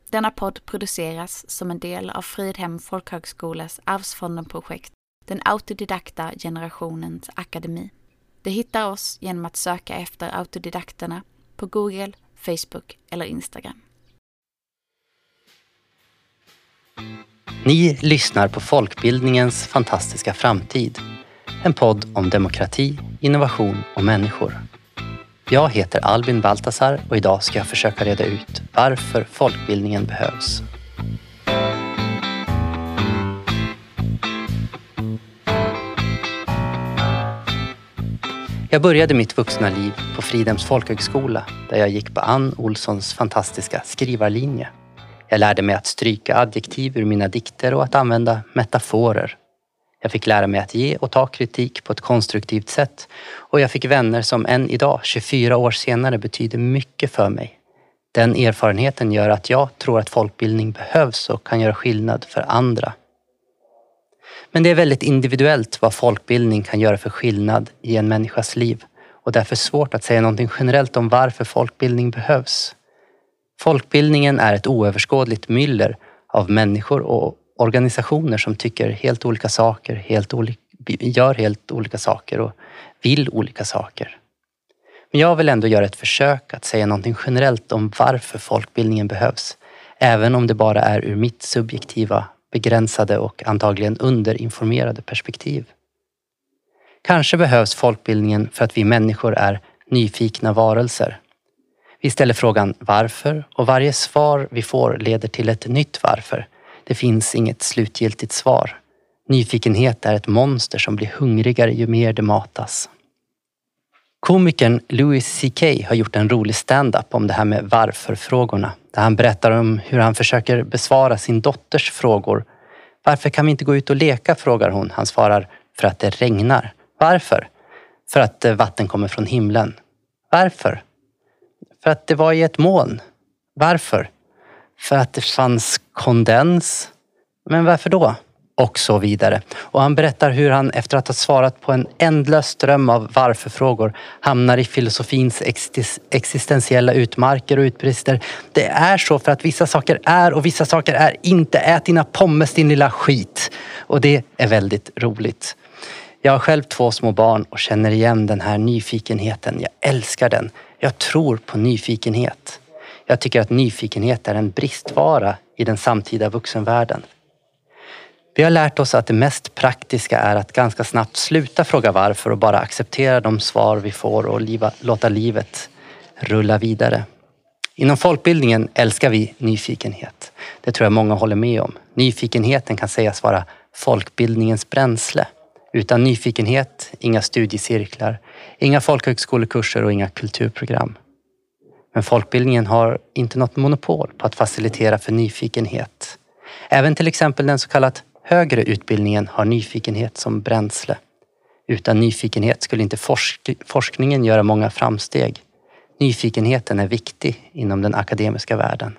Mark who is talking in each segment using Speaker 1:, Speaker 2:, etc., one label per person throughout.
Speaker 1: Denna podd produceras som en del av Fridhem folkhögskolas Arvsfonden-projekt, den autodidakta generationens akademi. Du hittar oss genom att söka efter autodidakterna på Google, Facebook eller Instagram.
Speaker 2: Ni lyssnar på Folkbildningens fantastiska framtid. En podd om demokrati, innovation och människor. Jag heter Albin Baltasar och idag ska jag försöka reda ut varför folkbildningen behövs. Jag började mitt vuxna liv på Fridhems folkhögskola där jag gick på Ann Olssons fantastiska skrivarlinje. Jag lärde mig att stryka adjektiv ur mina dikter och att använda metaforer. Jag fick lära mig att ge och ta kritik på ett konstruktivt sätt och jag fick vänner som än idag, 24 år senare, betyder mycket för mig. Den erfarenheten gör att jag tror att folkbildning behövs och kan göra skillnad för andra. Men det är väldigt individuellt vad folkbildning kan göra för skillnad i en människas liv och därför svårt att säga någonting generellt om varför folkbildning behövs. Folkbildningen är ett oöverskådligt myller av människor och organisationer som tycker helt olika saker, gör helt olika saker och vill olika saker. Men jag vill ändå göra ett försök att säga någonting generellt om varför folkbildningen behövs, även om det bara är ur mitt subjektiva, begränsade och antagligen underinformerade perspektiv. Kanske behövs folkbildningen för att vi människor är nyfikna varelser. Vi ställer frågan varför och varje svar vi får leder till ett nytt varför. Det finns inget slutgiltigt svar. Nyfikenhet är ett monster som blir hungrigare ju mer det matas. Komikern Louis CK har gjort en rolig stand-up om det här med varför-frågorna. Där han berättar om hur han försöker besvara sin dotters frågor. Varför kan vi inte gå ut och leka, frågar hon. Han svarar, för att det regnar. Varför? För att vatten kommer från himlen. Varför? För att det var i ett moln. Varför? För att det fanns kondens. Men varför då? Och så vidare. Och han berättar hur han efter att ha svarat på en ändlös ström av varför-frågor hamnar i filosofins existentiella utmarker och utbrister. Det är så för att vissa saker är och vissa saker är inte. Ät dina pommes, din lilla skit. Och det är väldigt roligt. Jag har själv 2 små barn och känner igen den här nyfikenheten. Jag älskar den. Jag tror på nyfikenhet. Jag tycker att nyfikenhet är en bristvara i den samtida vuxenvärlden. Vi har lärt oss att det mest praktiska är att ganska snabbt sluta fråga varför och bara acceptera de svar vi får och låta livet rulla vidare. Inom folkbildningen älskar vi nyfikenhet. Det tror jag många håller med om. Nyfikenheten kan sägas vara folkbildningens bränsle. Utan nyfikenhet, inga studiecirklar, inga folkhögskolekurser och inga kulturprogram. Men folkbildningen har inte något monopol på att facilitera för nyfikenhet. Även till exempel den så kallat högre utbildningen har nyfikenhet som bränsle. Utan nyfikenhet skulle inte forskningen göra många framsteg. Nyfikenheten är viktig inom den akademiska världen.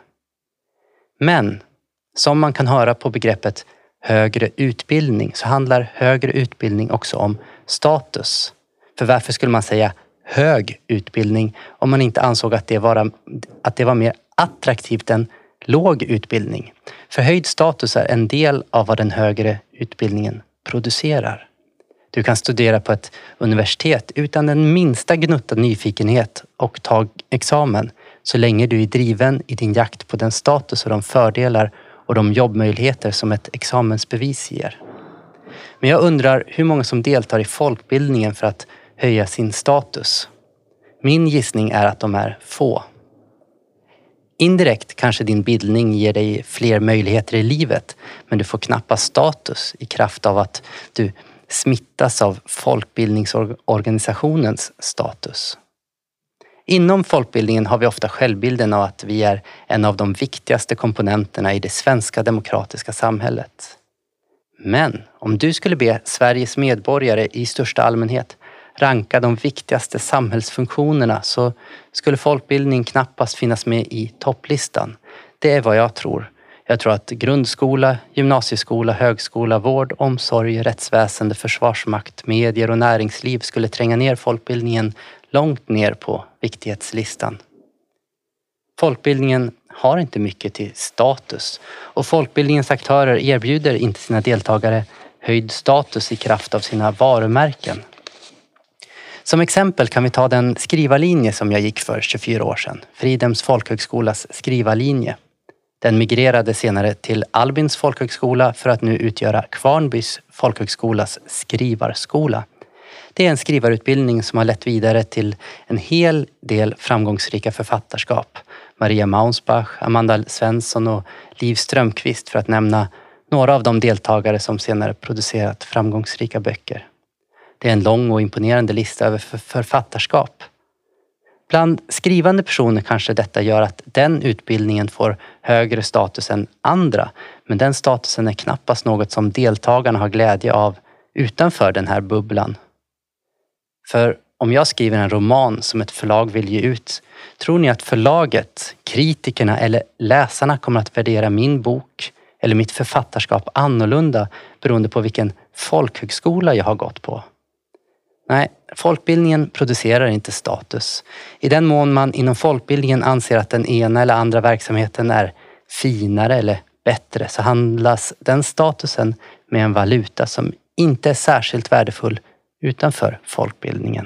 Speaker 2: Men, som man kan höra på begreppet högre utbildning, så handlar högre utbildning också om status. För varför skulle man säga hög utbildning om man inte ansåg att det var mer attraktivt än låg utbildning? För höjd status är en del av vad den högre utbildningen producerar. Du kan studera på ett universitet utan den minsta gnutta nyfikenhet och ta examen så länge du är driven i din jakt på den status och de fördelar och de jobbmöjligheter som ett examensbevis ger. Men jag undrar hur många som deltar i folkbildningen för att höja sin status. Min gissning är att de är få. Indirekt kanske din bildning ger dig fler möjligheter i livet, men du får knappast status i kraft av att du smittas av folkbildningsorganisationens status. Inom folkbildningen har vi ofta självbilden av att vi är en av de viktigaste komponenterna i det svenska demokratiska samhället. Men om du skulle be Sveriges medborgare i största allmänhet ranka de viktigaste samhällsfunktionerna så skulle folkbildning knappast finnas med i topplistan. Det är vad jag tror. Jag tror att grundskola, gymnasieskola, högskola, vård, omsorg, rättsväsende, försvarsmakt, medier och näringsliv skulle tränga ner folkbildningen långt ner på viktighetslistan. Folkbildningen har inte mycket till status och folkbildningens aktörer erbjuder inte sina deltagare höjd status i kraft av sina varumärken. Som exempel kan vi ta den skrivarlinje som jag gick för 24 år sedan, Fridhems folkhögskolas skrivarlinje. Den migrerade senare till Albins folkhögskola för att nu utgöra Kvarnbys folkhögskolas skrivarskola. Det är en skrivarutbildning som har lett vidare till en hel del framgångsrika författarskap. Maria Maunsbach, Amanda Svensson och Liv Strömqvist för att nämna några av de deltagare som senare producerat framgångsrika böcker. Det är en lång och imponerande lista över författarskap. Bland skrivande personer kanske detta gör att den utbildningen får högre status än andra, men den statusen är knappast något som deltagarna har glädje av utanför den här bubblan. För om jag skriver en roman som ett förlag vill ge ut, tror ni att förlaget, kritikerna eller läsarna kommer att värdera min bok eller mitt författarskap annorlunda beroende på vilken folkhögskola jag har gått på? Nej, folkbildningen producerar inte status. I den mån man inom folkbildningen anser att den ena eller andra verksamheten är finare eller bättre så handlas den statusen med en valuta som inte är särskilt värdefull utanför folkbildningen.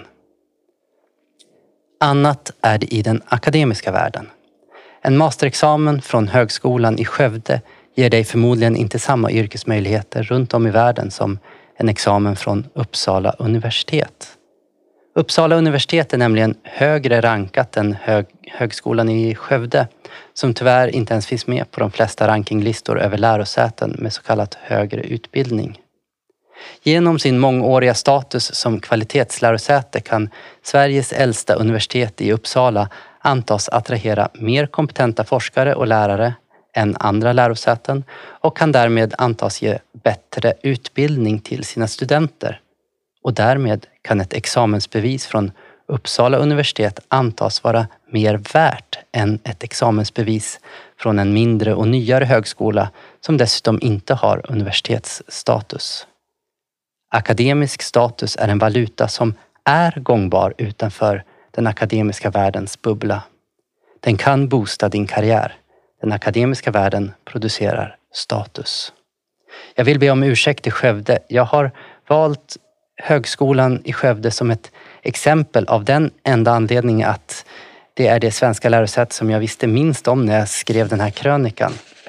Speaker 2: Annat är det i den akademiska världen. En masterexamen från högskolan i Skövde ger dig förmodligen inte samma yrkesmöjligheter runt om i världen som en examen från Uppsala universitet. Uppsala universitet är nämligen högre rankat än högskolan i Skövde, som tyvärr inte ens finns med på de flesta rankinglistor över lärosäten med så kallat högre utbildning. Genom sin mångåriga status som kvalitetslärosäte kan Sveriges äldsta universitet i Uppsala antas attrahera mer kompetenta forskare och lärare än andra lärosäten och kan därmed antas ge bättre utbildning till sina studenter. Och därmed kan ett examensbevis från Uppsala universitet antas vara mer värt än ett examensbevis från en mindre och nyare högskola som dessutom inte har universitetsstatus. Akademisk status är en valuta som är gångbar utanför den akademiska världens bubbla. Den kan boosta din karriär. Den akademiska världen producerar status. Jag vill be om ursäkt i Skövde. Jag har valt högskolan i Skövde som ett exempel av den enda anledningen att det är det svenska lärosätet som jag visste minst om när jag skrev den här krönikan.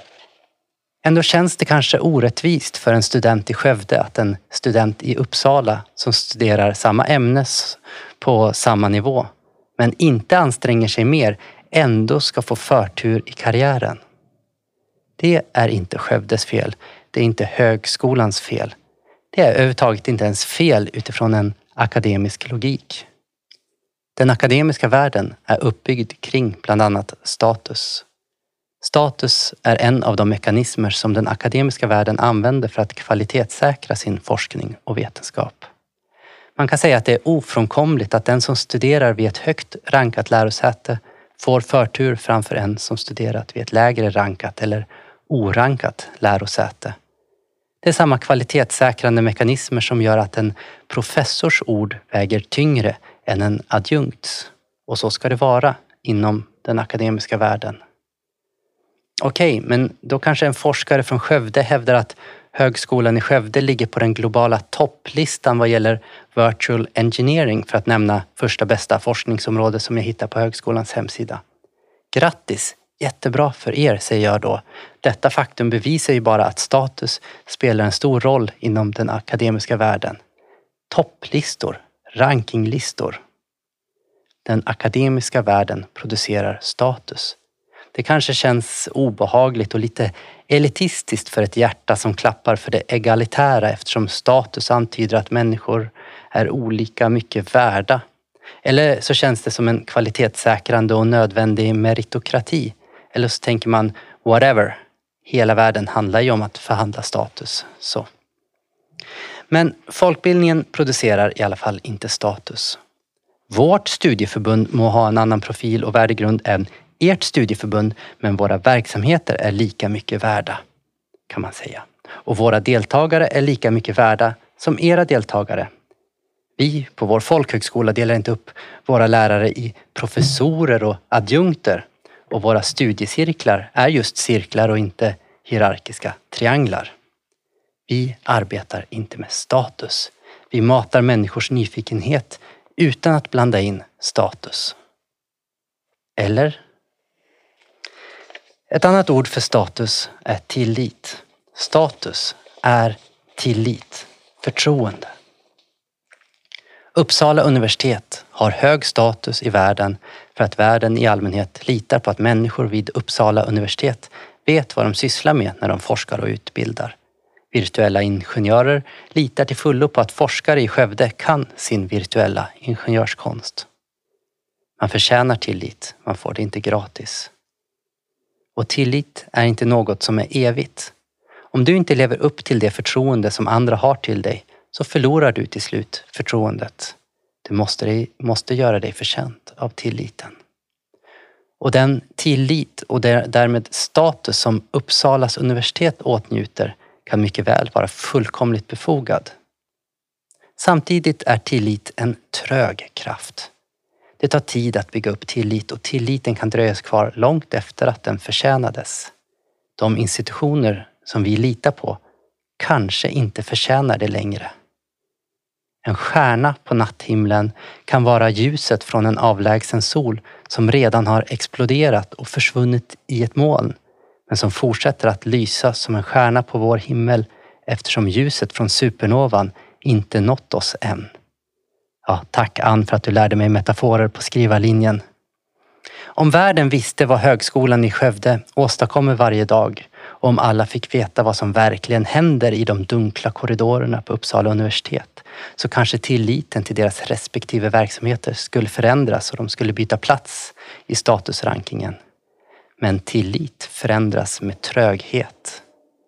Speaker 2: Ändå känns det kanske orättvist för en student i Skövde att en student i Uppsala som studerar samma ämne på samma nivå men inte anstränger sig mer ändå ska få förtur i karriären. Det är inte Skövdes fel. Det är inte högskolans fel. Det är överhuvudtaget inte ens fel utifrån en akademisk logik. Den akademiska världen är uppbyggd kring bland annat status. Status är en av de mekanismer som den akademiska världen använder för att kvalitetssäkra sin forskning och vetenskap. Man kan säga att det är ofrånkomligt att den som studerar vid ett högt rankat lärosäte får förtur framför en som studerat vid ett lägre rankat eller orankat lärosäte. Det är samma kvalitetssäkrande mekanismer som gör att en professors ord väger tyngre än en adjunkt. Och så ska det vara inom den akademiska världen. Okej, men då kanske en forskare från Skövde hävdar att högskolan i Skövde ligger på den globala topplistan vad gäller virtual engineering för att nämna första bästa forskningsområde som jag hittar på högskolans hemsida. Grattis! Jättebra för er, säger jag då. Detta faktum bevisar ju bara att status spelar en stor roll inom den akademiska världen. Topplistor, rankinglistor. Den akademiska världen producerar status. Det kanske känns obehagligt och lite elitistiskt för ett hjärta som klappar för det egalitära eftersom status antyder att människor är olika mycket värda. Eller så känns det som en kvalitetssäkrande och nödvändig meritokrati. Eller så tänker man, whatever, hela världen handlar ju om att förhandla status. Så. Men folkbildningen producerar i alla fall inte status. Vårt studieförbund må ha en annan profil och värdegrund än ert studieförbund, men våra verksamheter är lika mycket värda, kan man säga. Och våra deltagare är lika mycket värda som era deltagare. Vi på vår folkhögskola delar inte upp våra lärare i professorer och adjunkter. Och våra studiecirklar är just cirklar och inte hierarkiska trianglar. Vi arbetar inte med status. Vi matar människors nyfikenhet utan att blanda in status. Eller? Ett annat ord för status är tillit. Status är tillit, förtroende. Uppsala universitet har hög status i världen för att världen i allmänhet litar på att människor vid Uppsala universitet vet vad de sysslar med när de forskar och utbildar. Virtuella ingenjörer litar till fullo på att forskare i Skövde kan sin virtuella ingenjörskonst. Man förtjänar tillit, man får det inte gratis. Och tillit är inte något som är evigt. Om du inte lever upp till det förtroende som andra har till dig så förlorar du till slut förtroendet. Du måste göra dig förtjänt av tilliten. Och den tillit och därmed status som Uppsalas universitet åtnjuter kan mycket väl vara fullkomligt befogad. Samtidigt är tillit en trög kraft. Det tar tid att bygga upp tillit och tilliten kan dröjas kvar långt efter att den förtjänades. De institutioner som vi litar på kanske inte förtjänar det längre. En stjärna på natthimlen kan vara ljuset från en avlägsen sol som redan har exploderat och försvunnit i ett moln, men som fortsätter att lysa som en stjärna på vår himmel eftersom ljuset från supernovan inte nått oss än. Ja, tack Ann för att du lärde mig metaforer på skrivarlinjen. Om världen visste vad högskolan i Skövde åstadkommer varje dag och om alla fick veta vad som verkligen händer i de dunkla korridorerna på Uppsala universitet så kanske tilliten till deras respektive verksamheter skulle förändras och de skulle byta plats i statusrankingen. Men tillit förändras med tröghet.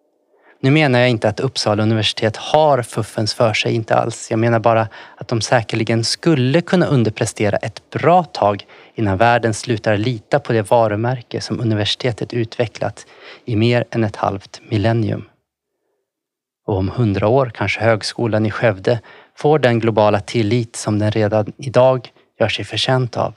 Speaker 2: Nu menar jag inte att Uppsala universitet har fuffens för sig, inte alls. Jag menar bara att de säkerligen skulle kunna underprestera ett bra tag innan världen slutar lita på det varumärke som universitetet utvecklat i mer än ett halvt millennium. Och om 100 år kanske högskolan i Skövde får den globala tillit som den redan idag gör sig förtjänt av.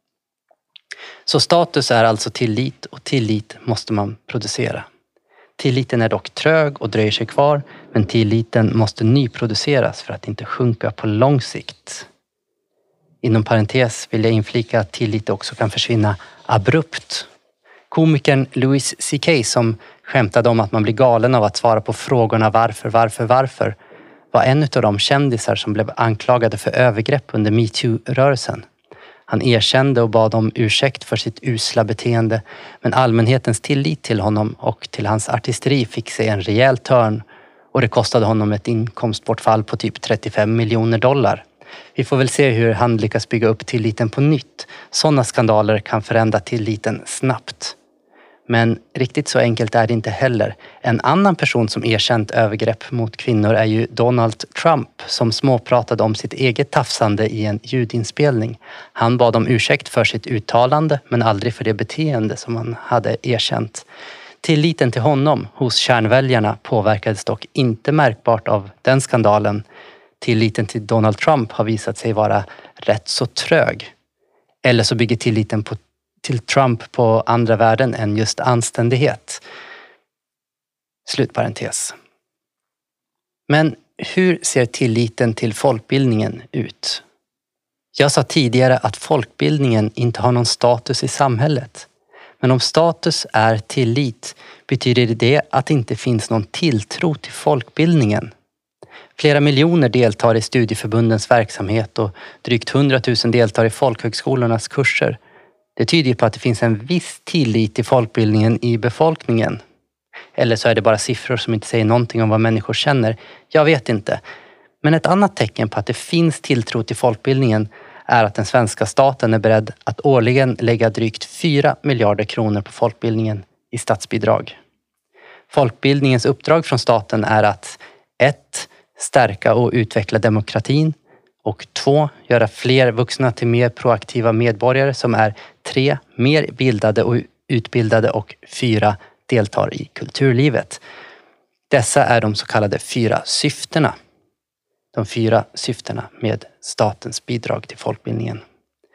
Speaker 2: Så status är alltså tillit och tillit måste man producera. Tilliten är dock trög och dröjer sig kvar, men tilliten måste nyproduceras för att inte sjunka på lång sikt. Inom parentes vill jag inflika att tillit också kan försvinna abrupt. Komikern Louis C.K. som skämtade om att man blir galen av att svara på frågorna varför var en av de kändisar som blev anklagade för övergrepp under MeToo-rörelsen. Han erkände och bad om ursäkt för sitt usla beteende, men allmänhetens tillit till honom och till hans artisteri fick sig en rejäl törn och det kostade honom ett inkomstbortfall på typ $35 miljoner. Vi får väl se hur han lyckas bygga upp tilliten på nytt. Sådana skandaler kan förändra tilliten snabbt. Men riktigt så enkelt är det inte heller. En annan person som erkänt övergrepp mot kvinnor är ju Donald Trump som småpratade om sitt eget tafsande i en ljudinspelning. Han bad om ursäkt för sitt uttalande men aldrig för det beteende som han hade erkänt. Tilliten till honom hos kärnväljarna påverkades dock inte märkbart av den skandalen. Tilliten till Donald Trump har visat sig vara rätt så trög. Eller så bygger tilliten till Trump på andra värden än just anständighet. Slutparentes. Men hur ser tilliten till folkbildningen ut? Jag sa tidigare att folkbildningen inte har någon status i samhället. Men om status är tillit betyder det att det inte finns någon tilltro till folkbildningen. Flera miljoner deltar i studieförbundens verksamhet och drygt 100 000 deltar i folkhögskolornas kurser. Det tyder på att det finns en viss tillit till folkbildningen i befolkningen. Eller så är det bara siffror som inte säger någonting om vad människor känner. Jag vet inte. Men ett annat tecken på att det finns tilltro till folkbildningen är att den svenska staten är beredd att årligen lägga drygt 4 miljarder kronor på folkbildningen i statsbidrag. Folkbildningens uppdrag från staten är att 1. Stärka och utveckla demokratin och 2. Göra fler vuxna till mer proaktiva medborgare som är 3. Mer bildade och utbildade och 4. Deltar i kulturlivet. Dessa är de så kallade 4 syftena. De 4 syftena med statens bidrag till folkbildningen.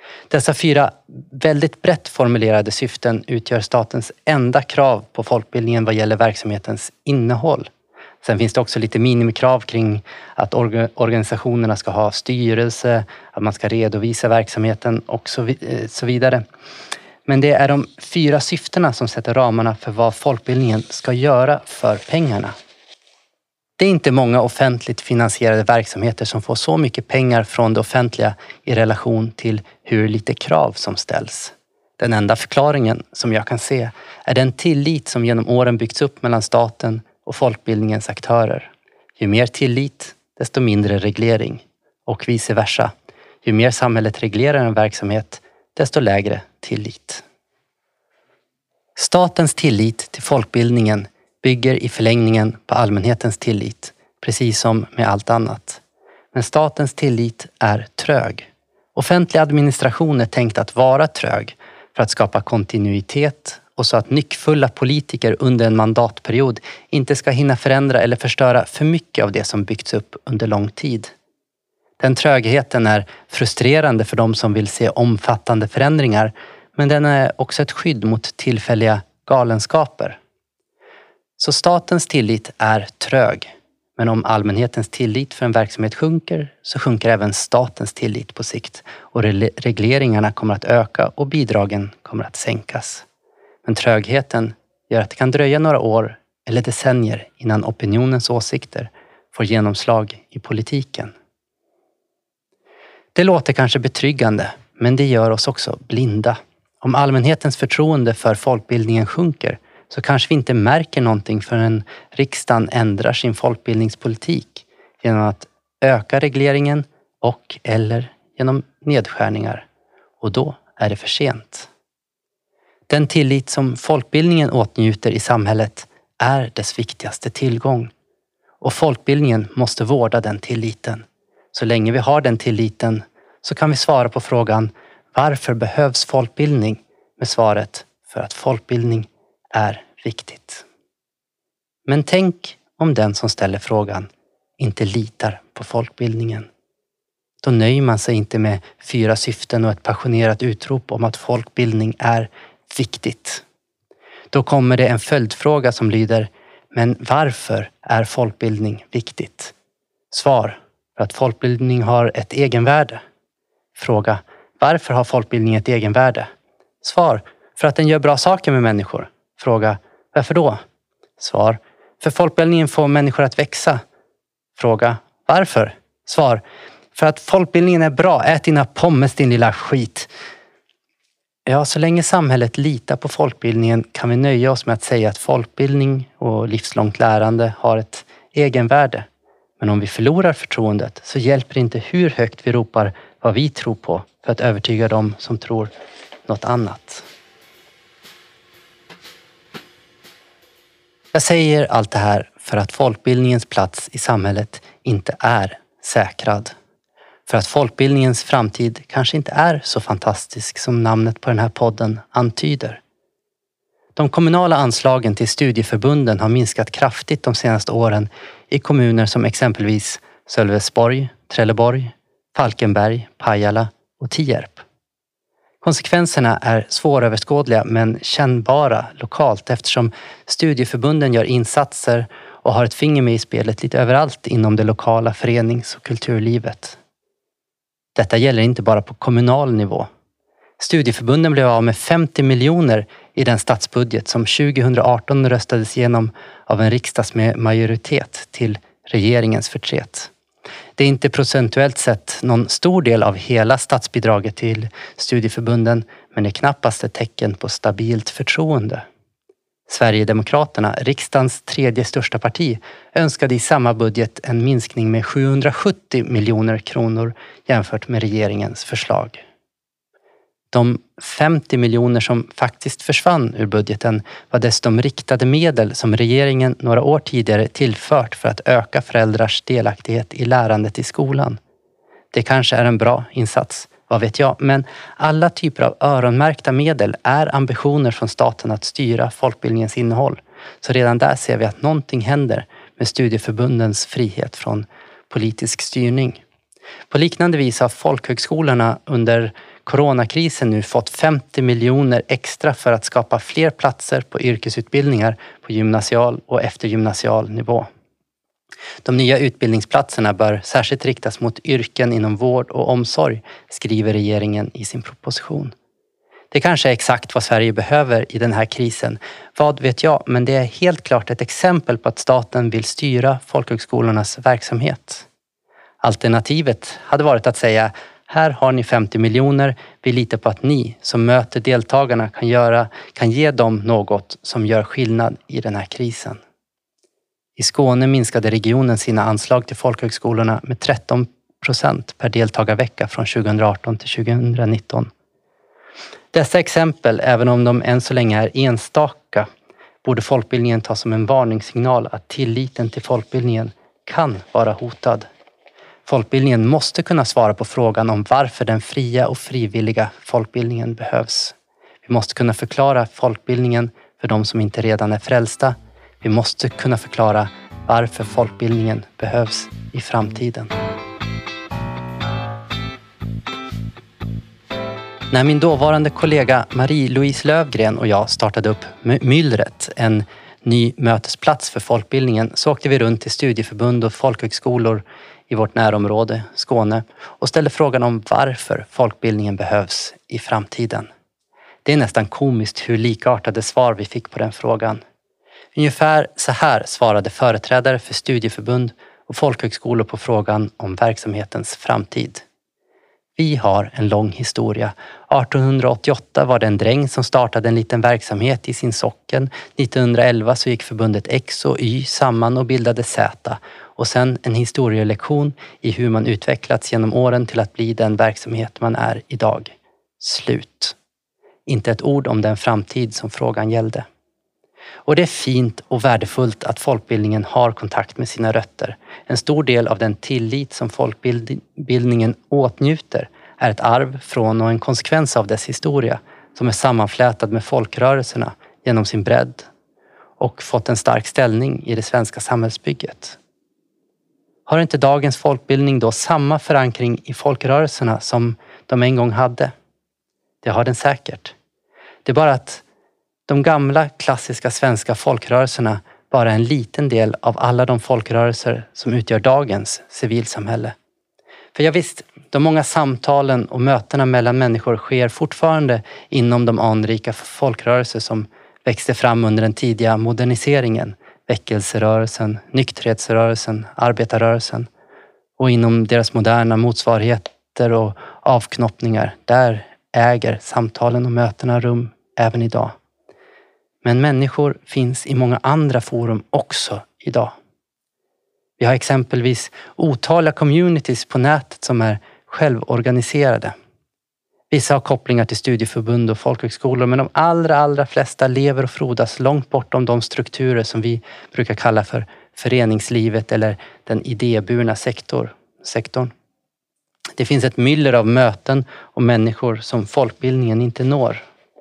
Speaker 2: Dessa 4 väldigt brett formulerade syften utgör statens enda krav på folkbildningen vad gäller verksamhetens innehåll. Sen finns det också lite minimikrav kring att organisationerna ska ha styrelse, att man ska redovisa verksamheten och så vidare. Men det är de 4 syftena som sätter ramarna för vad folkbildningen ska göra för pengarna. Det är inte många offentligt finansierade verksamheter som får så mycket pengar från det offentliga i relation till hur lite krav som ställs. Den enda förklaringen som jag kan se är den tillit som genom åren byggts upp mellan staten och folkbildningens aktörer. Ju mer tillit, desto mindre reglering. Och vice versa. Ju mer samhället reglerar en verksamhet, desto lägre tillit. Statens tillit till folkbildningen bygger i förlängningen på allmänhetens tillit, precis som med allt annat. Men statens tillit är trög. Offentlig administration är tänkt att vara trög för att skapa kontinuitet och så att nyckfulla politiker under en mandatperiod inte ska hinna förändra eller förstöra för mycket av det som byggts upp under lång tid. Den trögheten är frustrerande för de som vill se omfattande förändringar, men den är också ett skydd mot tillfälliga galenskaper. Så statens tillit är trög, men om allmänhetens tillit för en verksamhet sjunker så sjunker även statens tillit på sikt och regleringarna kommer att öka och bidragen kommer att sänkas. Men trögheten gör att det kan dröja några år eller decennier innan opinionens åsikter får genomslag i politiken. Det låter kanske betryggande, men det gör oss också blinda. Om allmänhetens förtroende för folkbildningen sjunker så kanske vi inte märker någonting förrän riksdagen ändrar sin folkbildningspolitik genom att öka regleringen och eller genom nedskärningar. Och då är det för sent. Den tillit som folkbildningen åtnjuter i samhället är dess viktigaste tillgång. Och folkbildningen måste vårda den tilliten. Så länge vi har den tilliten så kan vi svara på frågan: varför behövs folkbildning? Med svaret: för att folkbildning är viktigt. Men tänk om den som ställer frågan inte litar på folkbildningen. Då nöjer man sig inte med 4 syften och ett passionerat utrop om att folkbildning är viktigt. Då kommer det en följdfråga som lyder: men varför är folkbildning viktigt? Svar: för att folkbildning har ett egenvärde. Fråga: varför har folkbildning ett egenvärde? Svar: för att den gör bra saker med människor. Fråga: varför då? Svar: för folkbildningen får människor att växa. Fråga: varför? Svar: för att folkbildningen är bra. Ät dina pommes, din lilla skit. Ja, så länge samhället litar på folkbildningen kan vi nöja oss med att säga att folkbildning och livslångt lärande har ett egenvärde. Men om vi förlorar förtroendet så hjälper det inte hur högt vi ropar vad vi tror på för att övertyga dem som tror något annat. Jag säger allt det här för att folkbildningens plats i samhället inte är säkrad. För att folkbildningens framtid kanske inte är så fantastisk som namnet på den här podden antyder. De kommunala anslagen till studieförbunden har minskat kraftigt de senaste åren i kommuner som exempelvis Sölvesborg, Trelleborg, Falkenberg, Pajala och Tierp. Konsekvenserna är svåröverskådliga men kännbara lokalt eftersom studieförbunden gör insatser och har ett finger med i spelet lite överallt inom det lokala förenings- och kulturlivet. Detta gäller inte bara på kommunal nivå. Studieförbunden blev av med 50 miljoner i den statsbudget som 2018 röstades igenom av en riksdagsmajoritet till regeringens förtret. Det är inte procentuellt sett någon stor del av hela statsbidraget till studieförbunden, men det är knappast ett tecken på stabilt förtroende. Sverigedemokraterna, riksdagens 3:e största parti, önskade i samma budget en minskning med 770 miljoner kronor jämfört med regeringens förslag. De 50 miljoner som faktiskt försvann ur budgeten var dessutom riktade medel som regeringen några år tidigare tillfört för att öka föräldrars delaktighet i lärandet i skolan. Det kanske är en bra insats, vad vet jag, men alla typer av öronmärkta medel är ambitioner från staten att styra folkbildningens innehåll. Så redan där ser vi att någonting händer med studieförbundens frihet från politisk styrning. På liknande vis har folkhögskolorna under coronakrisen nu fått 50 miljoner extra för att skapa fler platser på yrkesutbildningar på gymnasial och eftergymnasial nivå. De nya utbildningsplatserna bör särskilt riktas mot yrken inom vård och omsorg, skriver regeringen i sin proposition. Det kanske är exakt vad Sverige behöver i den här krisen. Vad vet jag, men det är helt klart ett exempel på att staten vill styra folkhögskolornas verksamhet. Alternativet hade varit att säga: här har ni 50 miljoner, vi litar på att ni som möter deltagarna kan ge dem något som gör skillnad i den här krisen. I Skåne minskade regionen sina anslag till folkhögskolorna med 13% per deltagarvecka från 2018 till 2019. Dessa exempel, även om de än så länge är enstaka, borde folkbildningen ta som en varningssignal att tilliten till folkbildningen kan vara hotad. Folkbildningen måste kunna svara på frågan om varför den fria och frivilliga folkbildningen behövs. Vi måste kunna förklara folkbildningen för de som inte redan är frälsta. Vi måste kunna förklara varför folkbildningen behövs i framtiden. När min dåvarande kollega Marie-Louise Lövgren och jag startade upp Myllret, en ny mötesplats för folkbildningen, så åkte vi runt till studieförbund och folkhögskolor i vårt närområde, Skåne, och ställde frågan om varför folkbildningen behövs i framtiden. Det är nästan komiskt hur likartade svar vi fick på den frågan. Ungefär så här svarade företrädare för studieförbund och folkhögskolor på frågan om verksamhetens framtid. Vi har en lång historia. 1888 var det en dräng som startade en liten verksamhet i sin socken. 1911 så gick förbundet X och Y samman och bildade Z. Och sen en historielektion i hur man utvecklats genom åren till att bli den verksamhet man är idag. Slut. Inte ett ord om den framtid som frågan gällde. Och det är fint och värdefullt att folkbildningen har kontakt med sina rötter. En stor del av den tillit som folkbildningen åtnjuter är ett arv från och en konsekvens av dess historia som är sammanflätad med folkrörelserna genom sin bredd och fått en stark ställning i det svenska samhällsbygget. Har inte dagens folkbildning då samma förankring i folkrörelserna som de en gång hade? Det har den säkert. Det är bara att de gamla klassiska svenska folkrörelserna bara är en liten del av alla de folkrörelser som utgör dagens civilsamhälle. För jag visst, de många samtalen och mötena mellan människor sker fortfarande inom de anrika folkrörelser som växte fram under den tidiga moderniseringen, väckelserörelsen, nykterhetsrörelsen, arbetarrörelsen, och inom deras moderna motsvarigheter och avknoppningar. Där äger samtalen och mötena rum även idag. Men människor finns i många andra forum också idag. Vi har exempelvis otaliga communities på nätet som är självorganiserade. Vissa har kopplingar till studieförbund och folkhögskolor, men de allra flesta lever och frodas långt bortom de strukturer som vi brukar kalla för föreningslivet eller den idéburna sektorn. Det finns ett myller av möten och människor som folkbildningen inte når.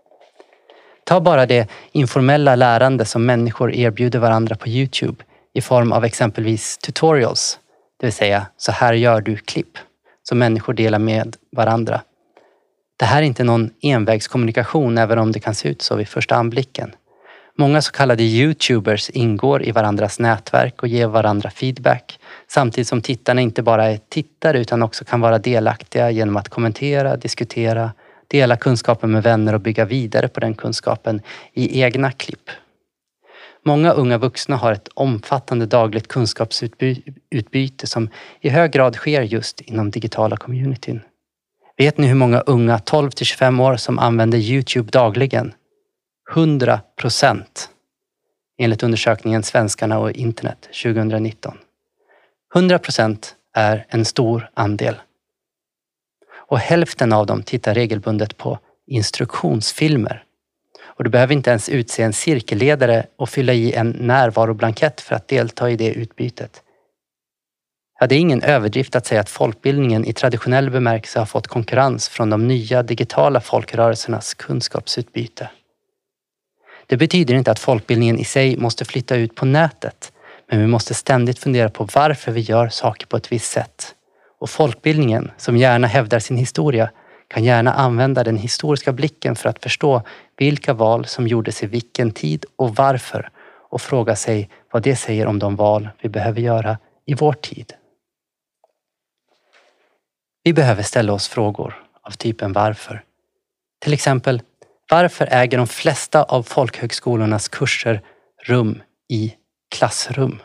Speaker 2: Ta bara det informella lärande som människor erbjuder varandra på YouTube i form av exempelvis tutorials, det vill säga så här gör du klipp, som människor delar med varandra. Det här är inte någon envägskommunikation, även om det kan se ut så vid första anblicken. Många så kallade YouTubers ingår i varandras nätverk och ger varandra feedback, samtidigt som tittarna inte bara är tittare utan också kan vara delaktiga genom att kommentera, diskutera, dela kunskapen med vänner och bygga vidare på den kunskapen i egna klipp. Många unga vuxna har ett omfattande dagligt kunskapsutbyte som i hög grad sker just inom digitala communityn. Vet ni hur många unga 12-25 år som använder YouTube dagligen? 100%. Enligt undersökningen Svenskarna och internet 2019. 100% är en stor andel. Och hälften av dem tittar regelbundet på instruktionsfilmer. Och du behöver inte ens utse en cirkelledare och fylla i en närvaroblankett för att delta i det utbytet. Ja, det är ingen överdrift att säga att folkbildningen i traditionell bemärkelse har fått konkurrens från de nya digitala folkrörelsernas kunskapsutbyte. Det betyder inte att folkbildningen i sig måste flytta ut på nätet, men vi måste ständigt fundera på varför vi gör saker på ett visst sätt. Och folkbildningen, som gärna hävdar sin historia, kan gärna använda den historiska blicken för att förstå vilka val som gjordes i vilken tid och varför, och fråga sig vad det säger om de val vi behöver göra i vår tid. Vi behöver ställa oss frågor av typen varför. Till exempel, varför äger de flesta av folkhögskolornas kurser rum i klassrum?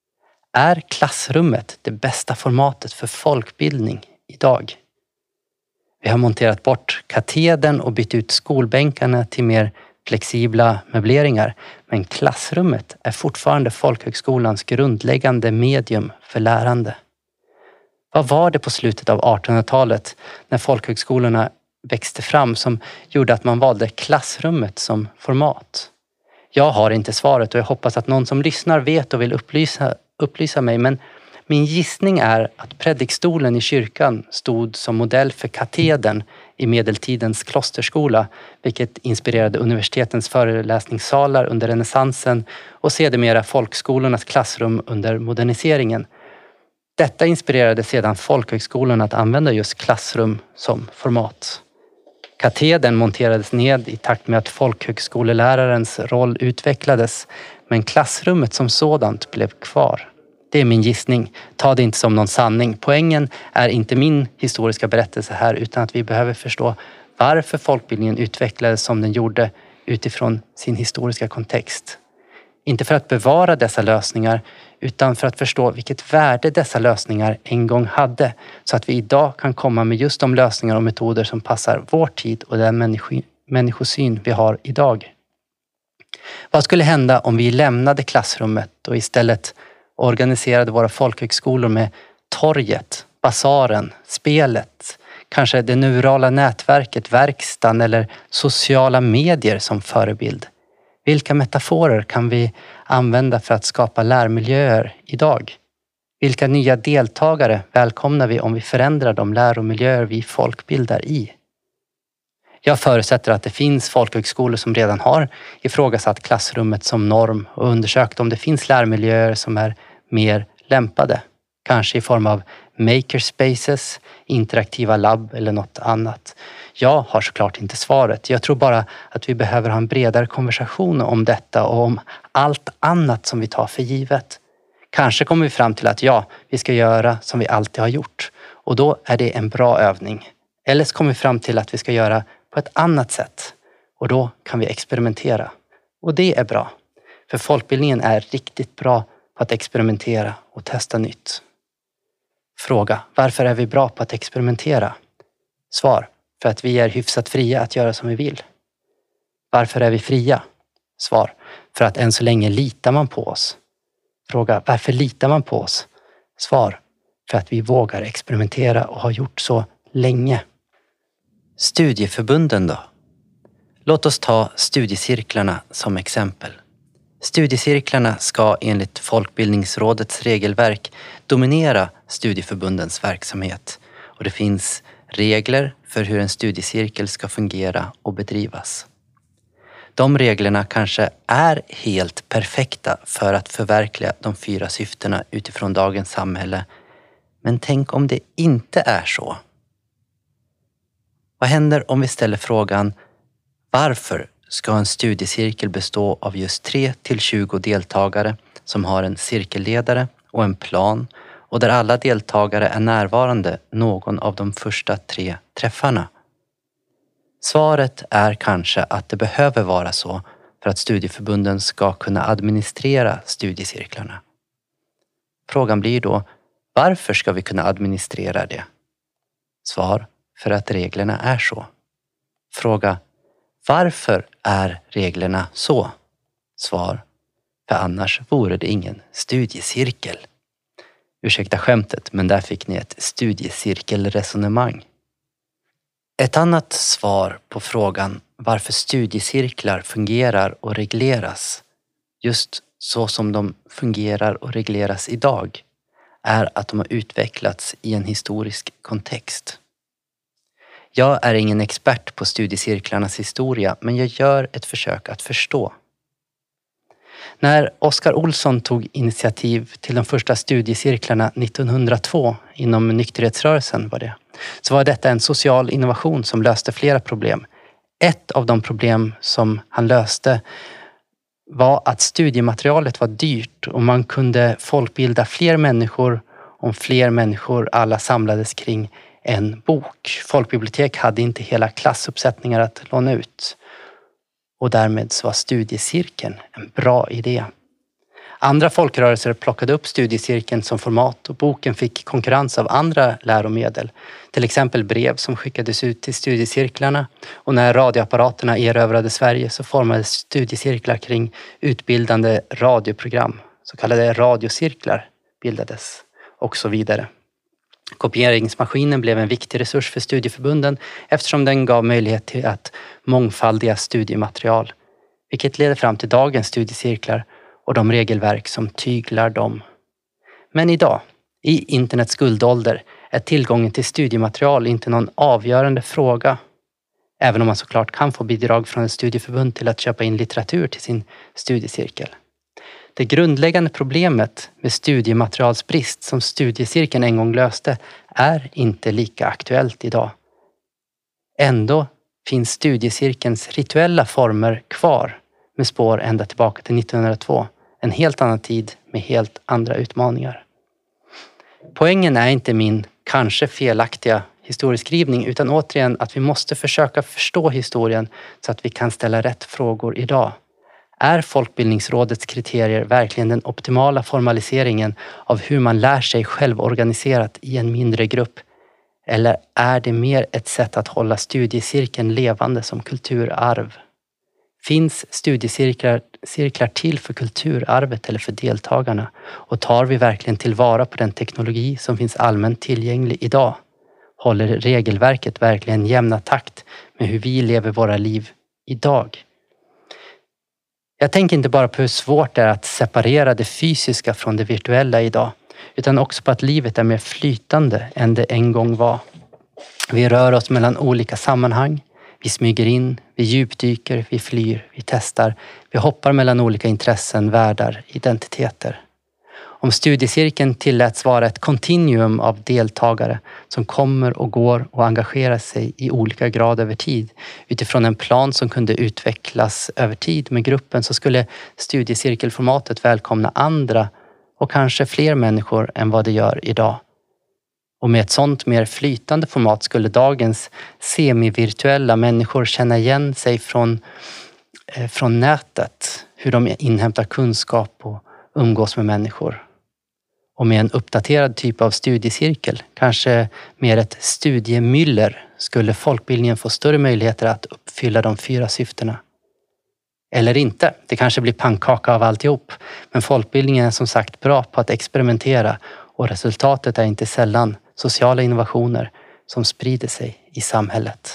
Speaker 2: Är klassrummet det bästa formatet för folkbildning idag? Vi har monterat bort katedern och bytt ut skolbänkarna till mer flexibla möbleringar, men klassrummet är fortfarande folkhögskolans grundläggande medium för lärande. Vad var det på slutet av 1800-talet när folkhögskolorna växte fram som gjorde att man valde klassrummet som format? Jag har inte svaret och jag hoppas att någon som lyssnar vet och vill upplysa mig, men min gissning är att predikstolen i kyrkan stod som modell för katedern i medeltidens klosterskola, vilket inspirerade universitetens föreläsningssalar under renässansen och sedermera folkskolornas klassrum under moderniseringen. Detta inspirerade sedan folkhögskolorna att använda just klassrum som format. Katedern monterades ned i takt med att folkhögskolelärarens roll utvecklades, men klassrummet som sådant blev kvar. Det är min gissning. Ta det inte som någon sanning. Poängen är inte min historiska berättelse här, utan att vi behöver förstå varför folkbildningen utvecklades som den gjorde utifrån sin historiska kontext. Inte för att bevara dessa lösningar, utan för att förstå vilket värde dessa lösningar en gång hade, så att vi idag kan komma med just de lösningar och metoder som passar vår tid och den människosyn vi har idag. Vad skulle hända om vi lämnade klassrummet och istället organiserade våra folkhögskolor med torget, basaren, spelet, kanske det neurala nätverket, verkstaden eller sociala medier som förebild? Vilka metaforer kan vi använda för att skapa lärmiljöer idag? Vilka nya deltagare välkomnar vi om vi förändrar de läromiljöer vi folkbildar i? Jag förutsätter att det finns folkhögskolor som redan har ifrågasatt klassrummet som norm och undersökt om det finns lärmiljöer som är mer lämpade. Kanske i form av makerspaces, interaktiva labb eller något annat. Jag har såklart inte svaret. Jag tror bara att vi behöver ha en bredare konversation om detta och om allt annat som vi tar för givet. Kanske kommer vi fram till att vi ska göra som vi alltid har gjort. Och då är det en bra övning. Eller så kommer vi fram till att vi ska göra på ett annat sätt. Och då kan vi experimentera. Och det är bra. För folkbildningen är riktigt bra på att experimentera och testa nytt. Fråga: varför är vi bra på att experimentera? Svar: för att vi är hyfsat fria att göra som vi vill. Varför är vi fria? Svar: för att än så länge litar man på oss. Fråga: varför litar man på oss? Svar: för att vi vågar experimentera och har gjort så länge. Studieförbunden då? Låt oss ta studiecirklarna som exempel. Studiecirklarna ska enligt Folkbildningsrådets regelverk dominera studieförbundens verksamhet, och det finns regler för hur en studiecirkel ska fungera och bedrivas. De reglerna kanske är helt perfekta för att förverkliga de 4 syftena utifrån dagens samhälle, men tänk om det inte är så. Vad händer om vi ställer frågan: varför ska en studiecirkel bestå av just 3-20 deltagare som har en cirkelledare och en plan, och där alla deltagare är närvarande någon av de första 3 träffarna? Svaret är kanske att det behöver vara så för att studieförbunden ska kunna administrera studiecirklarna. Frågan blir då: varför ska vi kunna administrera det? Svar: för att reglerna är så. Fråga: varför är reglerna så? Svar: för annars vore det ingen studiecirkel. Ursäkta skämtet, men där fick ni ett studiecirkelresonemang. Ett annat svar på frågan varför studiecirklar fungerar och regleras, just så som de fungerar och regleras idag, är att de har utvecklats i en historisk kontext. Jag är ingen expert på studiecirklarnas historia, men jag gör ett försök att förstå. När Oskar Olsson tog initiativ till de första studiecirklarna 1902 inom nykterhetsrörelsen så var detta en social innovation som löste flera problem. Ett av de problem som han löste var att studiematerialet var dyrt och man kunde folkbilda fler människor om fler människor alla samlades kring en bok. Folkbibliotek hade inte hela klassuppsättningar att låna ut. Och därmed så var studiecirkeln en bra idé. Andra folkrörelser plockade upp studiecirkeln som format och boken fick konkurrens av andra läromedel. Till exempel brev som skickades ut till studiecirklarna. Och när radioapparaterna erövrade Sverige så formades studiecirklar kring utbildande radioprogram. Så kallade radiocirklar bildades och så vidare. Kopieringsmaskinen blev en viktig resurs för studieförbunden eftersom den gav möjlighet till att mångfaldiga studiematerial. Vilket leder fram till dagens studiecirklar och de regelverk som tyglar dem. Men idag, i internets guldålder, är tillgången till studiematerial inte någon avgörande fråga. Även om man såklart kan få bidrag från ett studieförbund till att köpa in litteratur till sin studiecirkel. Det grundläggande problemet med studiematerialsbrist som studiecirkeln en gång löste är inte lika aktuellt idag. Ändå finns studiecirkelns rituella former kvar med spår ända tillbaka till 1902. En helt annan tid med helt andra utmaningar. Poängen är inte min kanske felaktiga historieskrivning utan återigen att vi måste försöka förstå historien så att vi kan ställa rätt frågor idag. Är Folkbildningsrådets kriterier verkligen den optimala formaliseringen av hur man lär sig självorganiserat i en mindre grupp? Eller är det mer ett sätt att hålla studiecirkeln levande som kulturarv? Finns studiecirklar till för kulturarvet eller för deltagarna? Och tar vi verkligen tillvara på den teknologi som finns allmänt tillgänglig idag? Håller regelverket verkligen jämna takt med hur vi lever våra liv idag? Jag tänker inte bara på hur svårt det är att separera det fysiska från det virtuella idag, utan också på att livet är mer flytande än det en gång var. Vi rör oss mellan olika sammanhang, vi smyger in, vi djupdyker, vi flyr, vi testar, vi hoppar mellan olika intressen, världar, identiteter. Om studiecirkeln tilläts vara ett kontinuum av deltagare som kommer och går och engagerar sig i olika grad över tid utifrån en plan som kunde utvecklas över tid med gruppen så skulle studiecirkelformatet välkomna andra och kanske fler människor än vad det gör idag. Och med ett sånt mer flytande format skulle dagens semivirtuella människor känna igen sig från nätet, hur de inhämtar kunskap och umgås med människor. Och med en uppdaterad typ av studiecirkel, kanske mer ett studiemyller, skulle folkbildningen få större möjligheter att uppfylla de 4 syftena. Eller inte, det kanske blir pannkaka av alltihop. Men folkbildningen är som sagt bra på att experimentera och resultatet är inte sällan sociala innovationer som sprider sig i samhället.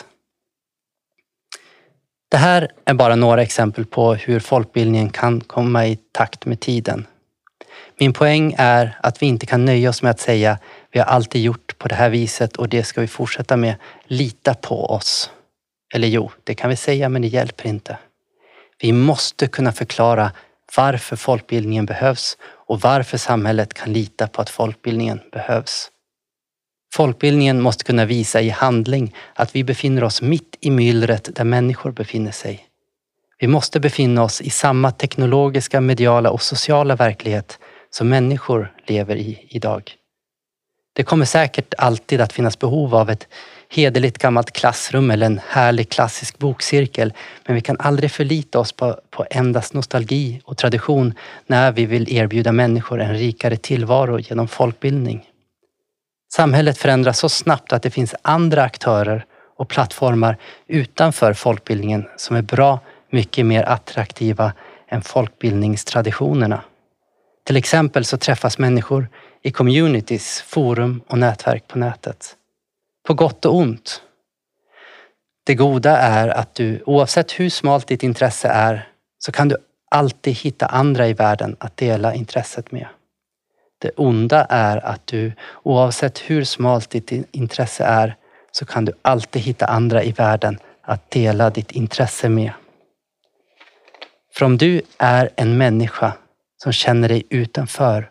Speaker 2: Det här är bara några exempel på hur folkbildningen kan komma i takt med tiden. Min poäng är att vi inte kan nöja oss med att säga vi har alltid gjort på det här viset och det ska vi fortsätta med. Lita på oss. Eller jo, det kan vi säga men det hjälper inte. Vi måste kunna förklara varför folkbildningen behövs och varför samhället kan lita på att folkbildningen behövs. Folkbildningen måste kunna visa i handling att vi befinner oss mitt i myllret där människor befinner sig. Vi måste befinna oss i samma teknologiska, mediala och sociala verklighet som människor lever i idag. Det kommer säkert alltid att finnas behov av ett hederligt gammalt klassrum eller en härlig klassisk bokcirkel, men vi kan aldrig förlita oss på endast nostalgi och tradition när vi vill erbjuda människor en rikare tillvaro genom folkbildning. Samhället förändras så snabbt att det finns andra aktörer och plattformar utanför folkbildningen som är bra mycket mer attraktiva än folkbildningstraditionerna. Till exempel så träffas människor i communities, forum och nätverk på nätet. På gott och ont. Det goda är att du, oavsett hur smalt ditt intresse är, så kan du alltid hitta andra i världen att dela intresset med. Det onda är att du, oavsett hur smalt ditt intresse är, så kan du alltid hitta andra i världen att dela ditt intresse med. För om du är en människa som känner dig utanför,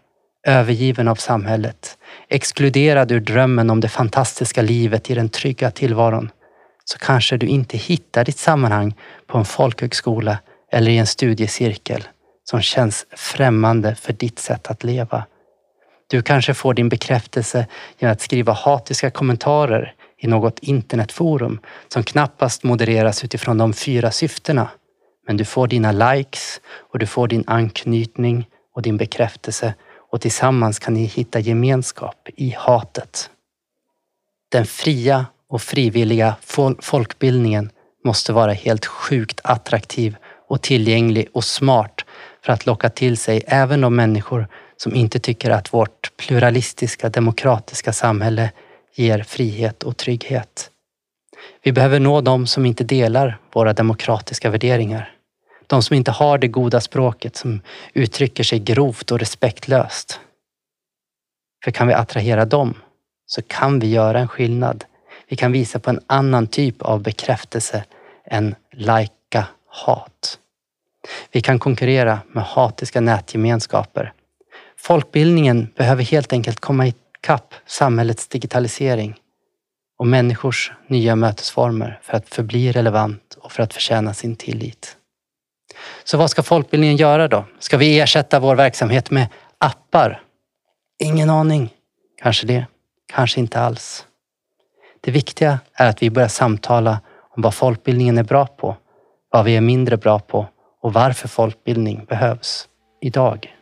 Speaker 2: övergiven av samhället, exkluderad ur drömmen om det fantastiska livet i den trygga tillvaron, så kanske du inte hittar ditt sammanhang på en folkhögskola eller i en studiecirkel som känns främmande för ditt sätt att leva. Du kanske får din bekräftelse genom att skriva hatiska kommentarer i något internetforum som knappast modereras utifrån de 4 syftena. Men du får dina likes och du får din anknytning och din bekräftelse, och tillsammans kan ni hitta gemenskap i hatet. Den fria och frivilliga folkbildningen måste vara helt sjukt attraktiv och tillgänglig och smart för att locka till sig även de människor som inte tycker att vårt pluralistiska demokratiska samhälle ger frihet och trygghet. Vi behöver nå de som inte delar våra demokratiska värderingar. De som inte har det goda språket, som uttrycker sig grovt och respektlöst. För kan vi attrahera dem så kan vi göra en skillnad. Vi kan visa på en annan typ av bekräftelse än lajka hat. Vi kan konkurrera med hatiska nätgemenskaper. Folkbildningen behöver helt enkelt komma ikapp samhällets digitalisering och människors nya mötesformer för att förbli relevant och för att förtjäna sin tillit. Så vad ska folkbildningen göra då? Ska vi ersätta vår verksamhet med appar? Ingen aning. Kanske det, kanske inte alls. Det viktiga är att vi börjar samtala om vad folkbildningen är bra på, vad vi är mindre bra på och varför folkbildning behövs idag.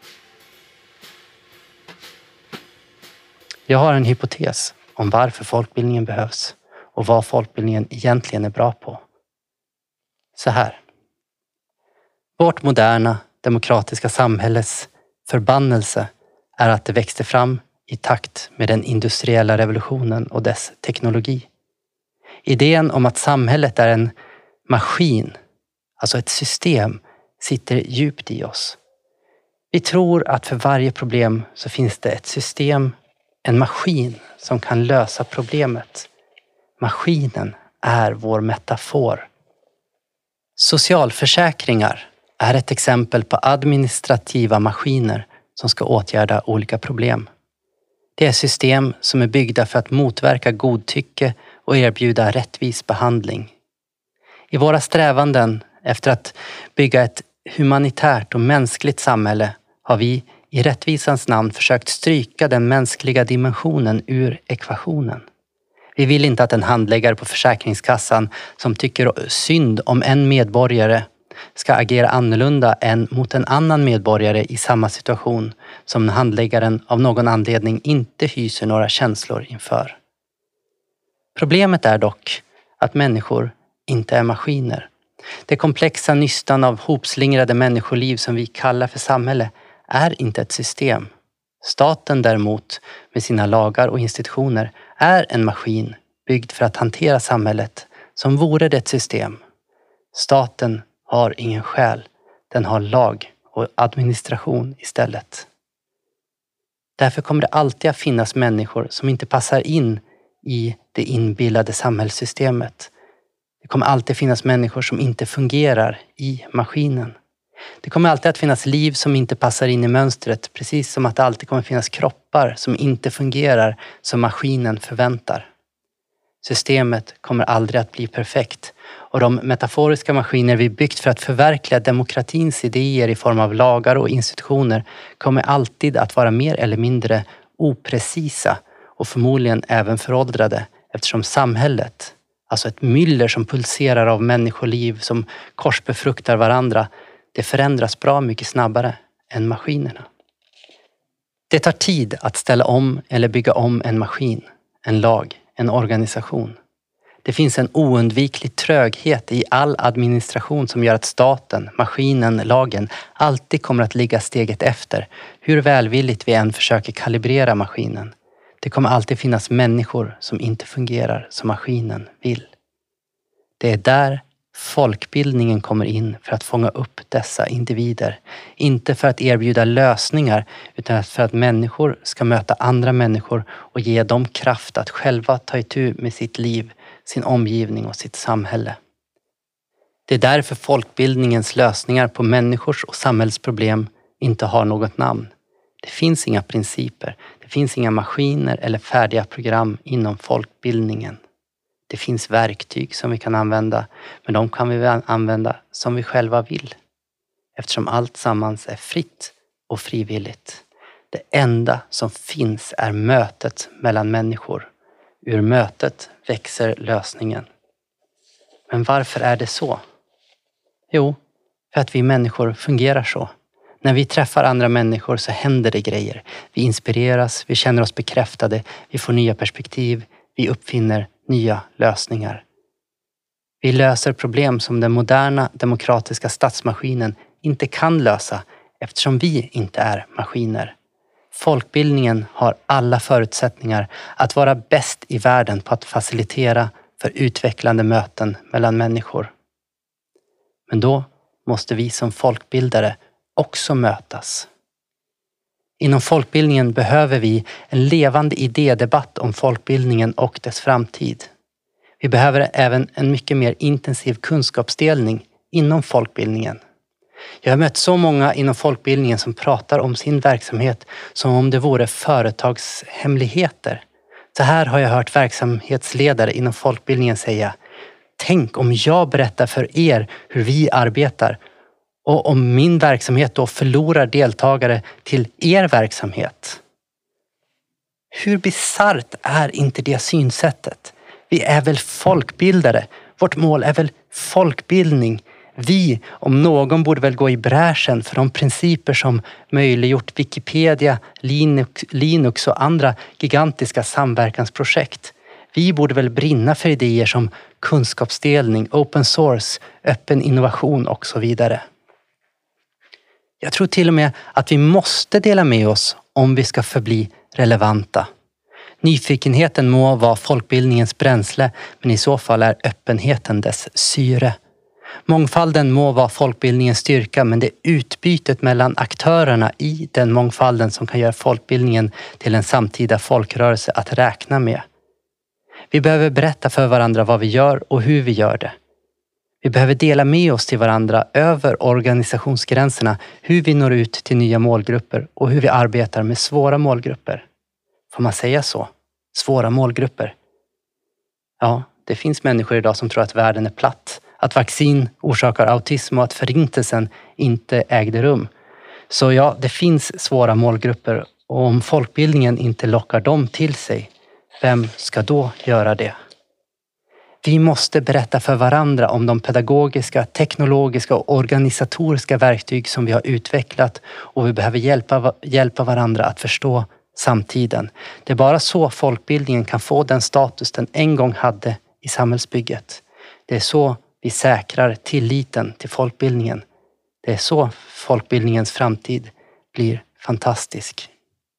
Speaker 2: Jag har en hypotes om varför folkbildningen behövs och vad folkbildningen egentligen är bra på. Så här. Vårt moderna demokratiska samhälles förbannelse är att det växte fram i takt med den industriella revolutionen och dess teknologi. Idén om att samhället är en maskin, alltså ett system, sitter djupt i oss. Vi tror att för varje problem så finns det ett system, en maskin som kan lösa problemet. Maskinen är vår metafor. Socialförsäkringar är ett exempel på administrativa maskiner som ska åtgärda olika problem. Det är system som är byggda för att motverka godtycke och erbjuda rättvis behandling. I våra strävanden efter att bygga ett humanitärt och mänskligt samhälle har vi i rättvisans namn försökt stryka den mänskliga dimensionen ur ekvationen. Vi vill inte att en handläggare på Försäkringskassan som tycker synd om en medborgare ska agera annorlunda än mot en annan medborgare i samma situation som handläggaren av någon anledning inte hyser några känslor inför. Problemet är dock att människor inte är maskiner. Det komplexa nystan av hopslingrade människoliv som vi kallar för samhälle är inte ett system. Staten däremot, med sina lagar och institutioner, är en maskin byggd för att hantera samhället som vore det ett system. Staten har ingen själ, den har lag och administration istället. Därför kommer det alltid att finnas människor som inte passar in i det inbillade samhällssystemet. Det kommer alltid finnas människor som inte fungerar i maskinen. Det kommer alltid att finnas liv som inte passar in i mönstret, precis som att det alltid kommer finnas kroppar som inte fungerar som maskinen förväntar. Systemet kommer aldrig att bli perfekt och de metaforiska maskiner vi byggt för att förverkliga demokratins idéer i form av lagar och institutioner kommer alltid att vara mer eller mindre oprecisa och förmodligen även föråldrade, eftersom samhället, alltså ett myller som pulserar av människoliv som korsbefruktar varandra, det förändras bra mycket snabbare än maskinerna. Det tar tid att ställa om eller bygga om en maskin, en lag, en organisation. Det finns en oundviklig tröghet i all administration som gör att staten, maskinen, lagen alltid kommer att ligga steget efter, hur välvilligt vi än försöker kalibrera maskinen. Det kommer alltid finnas människor som inte fungerar som maskinen vill. Det är där folkbildningen kommer in för att fånga upp dessa individer. Inte för att erbjuda lösningar utan för att människor ska möta andra människor och ge dem kraft att själva ta itu med sitt liv, sin omgivning och sitt samhälle. Det är därför folkbildningens lösningar på människors och samhällsproblem inte har något namn. Det finns inga principer, det finns inga maskiner eller färdiga program inom folkbildningen. Det finns verktyg som vi kan använda, men de kan vi använda som vi själva vill. Eftersom allt sammans är fritt och frivilligt. Det enda som finns är mötet mellan människor. Ur mötet växer lösningen. Men varför är det så? Jo, för att vi människor fungerar så. När vi träffar andra människor så händer det grejer. Vi inspireras, vi känner oss bekräftade, vi får nya perspektiv, vi uppfinner nya lösningar. Vi löser problem som den moderna demokratiska statsmaskinen inte kan lösa eftersom vi inte är maskiner. Folkbildningen har alla förutsättningar att vara bäst i världen på att facilitera för utvecklande möten mellan människor. Men då måste vi som folkbildare också mötas. Inom folkbildningen behöver vi en levande idédebatt om folkbildningen och dess framtid. Vi behöver även en mycket mer intensiv kunskapsdelning inom folkbildningen. Jag har mött så många inom folkbildningen som pratar om sin verksamhet som om det vore företagshemligheter. Så här har jag hört verksamhetsledare inom folkbildningen säga: tänk om jag berättar för er hur vi arbetar och om min verksamhet då förlorar deltagare till er verksamhet. Hur bisarrt är inte det synsättet? Vi är väl folkbildare. Vårt mål är väl folkbildning. Vi, om någon, borde väl gå i bräschen för de principer som möjliggjort Wikipedia, Linux och andra gigantiska samverkansprojekt. Vi borde väl brinna för idéer som kunskapsdelning, open source, öppen innovation och så vidare. Jag tror till och med att vi måste dela med oss om vi ska förbli relevanta. Nyfikenheten må vara folkbildningens bränsle, men i så fall är öppenheten dess syre. Mångfalden må vara folkbildningens styrka, men det är utbytet mellan aktörerna i den mångfalden som kan göra folkbildningen till en samtida folkrörelse att räkna med. Vi behöver berätta för varandra vad vi gör och hur vi gör det. Vi behöver dela med oss till varandra över organisationsgränserna hur vi når ut till nya målgrupper och hur vi arbetar med svåra målgrupper. Får man säga så? Svåra målgrupper. Ja, det finns människor idag som tror att världen är platt, att vaccin orsakar autism och att förintelsen inte ägde rum. Så ja, det finns svåra målgrupper och om folkbildningen inte lockar dem till sig, vem ska då göra det? Vi måste berätta för varandra om de pedagogiska, teknologiska och organisatoriska verktyg som vi har utvecklat och vi behöver hjälpa varandra att förstå samtiden. Det är bara så folkbildningen kan få den status den en gång hade i samhällsbygget. Det är så vi säkrar tilliten till folkbildningen. Det är så folkbildningens framtid blir fantastisk.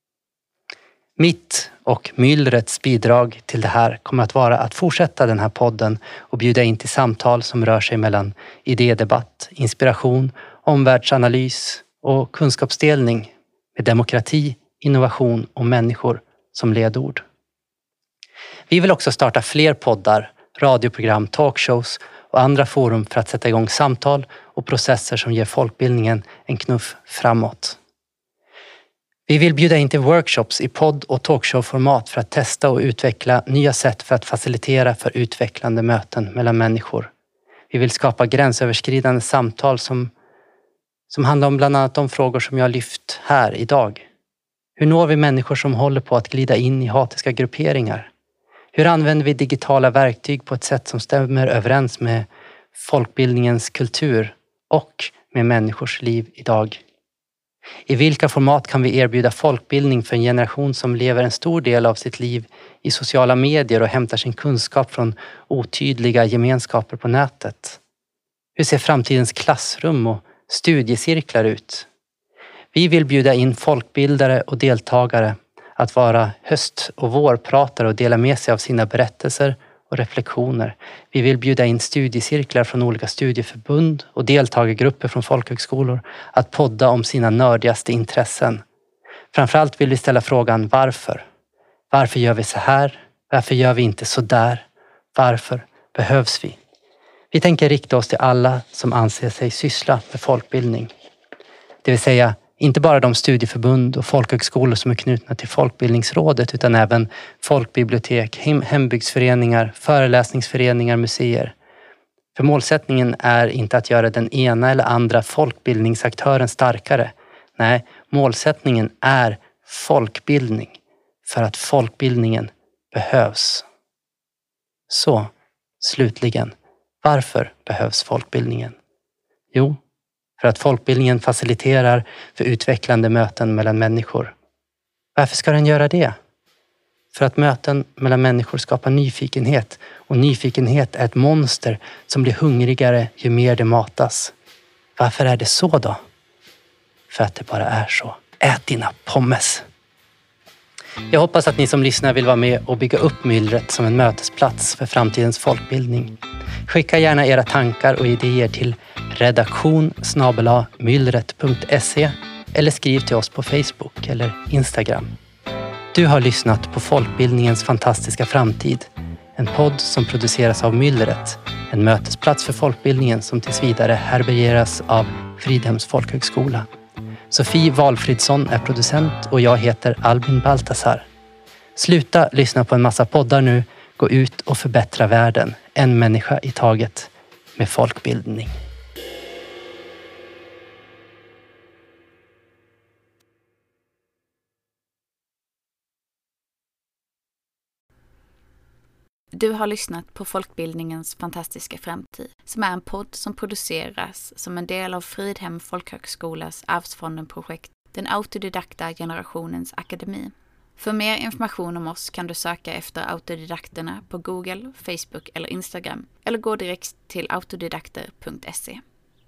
Speaker 2: Mitt och myllrets bidrag till det här kommer att vara att fortsätta den här podden och bjuda in till samtal som rör sig mellan idédebatt, inspiration, omvärldsanalys och kunskapsdelning med demokrati, innovation och människor som ledord. Vi vill också starta fler poddar, radioprogram, talkshows och andra forum för att sätta igång samtal och processer som ger folkbildningen en knuff framåt. Vi vill bjuda in till workshops i podd- och talkshow-format för att testa och utveckla nya sätt för att facilitera för utvecklande möten mellan människor. Vi vill skapa gränsöverskridande samtal som handlar om bland annat de frågor som jag lyft här idag. Hur når vi människor som håller på att glida in i hatiska grupperingar? Hur använder vi digitala verktyg på ett sätt som stämmer överens med folkbildningens kultur och med människors liv idag? I vilka format kan vi erbjuda folkbildning för en generation som lever en stor del av sitt liv i sociala medier och hämtar sin kunskap från otydliga gemenskaper på nätet? Hur ser framtidens klassrum och studiecirklar ut? Vi vill bjuda in folkbildare och deltagare att vara höst- och vårpratare och dela med sig av sina berättelser och reflektioner. Vi vill bjuda in studiecirklar från olika studieförbund och deltagargrupper från folkhögskolor att podda om sina nördigaste intressen. Framförallt vill vi ställa frågan varför. Varför gör vi så här? Varför gör vi inte så där? Varför behövs vi? Vi tänker rikta oss till alla som anser sig syssla med folkbildning. Det vill säga Inte bara de studieförbund och folkhögskolor som är knutna till Folkbildningsrådet utan även folkbibliotek, hembygdsföreningar, föreläsningsföreningar, museer. För målsättningen är inte att göra den ena eller andra folkbildningsaktören starkare. Nej, målsättningen är folkbildning för att folkbildningen behövs. Så, slutligen, varför behövs folkbildningen? Jo, för att folkbildningen faciliterar för utvecklande möten mellan människor. Varför ska den göra det? För att möten mellan människor skapar nyfikenhet. Och nyfikenhet är ett monster som blir hungrigare ju mer det matas. Varför är det så då? För att det bara är så. Ät dina pommes! Jag hoppas att ni som lyssnar vill vara med och bygga upp Myllret som en mötesplats för framtidens folkbildning. Skicka gärna era tankar och idéer till redaktion@myllret.se eller skriv till oss på Facebook eller Instagram. Du har lyssnat på Folkbildningens fantastiska framtid. En podd som produceras av Myllret. En mötesplats för folkbildningen som tills vidare härbärgeras av Fridhems folkhögskola. Sofie Valfridsson är producent och jag heter Albin Baltasar. Sluta lyssna på en massa poddar nu. Gå ut och förbättra världen. En människa i taget med folkbildning.
Speaker 1: Du har lyssnat på Folkbildningens fantastiska framtid, som är en podd som produceras som en del av Fridhem folkhögskolas Arvsfonden-projekt, den autodidakta generationens akademi. För mer information om oss kan du söka efter autodidakterna på Google, Facebook eller Instagram, eller gå direkt till autodidakter.se.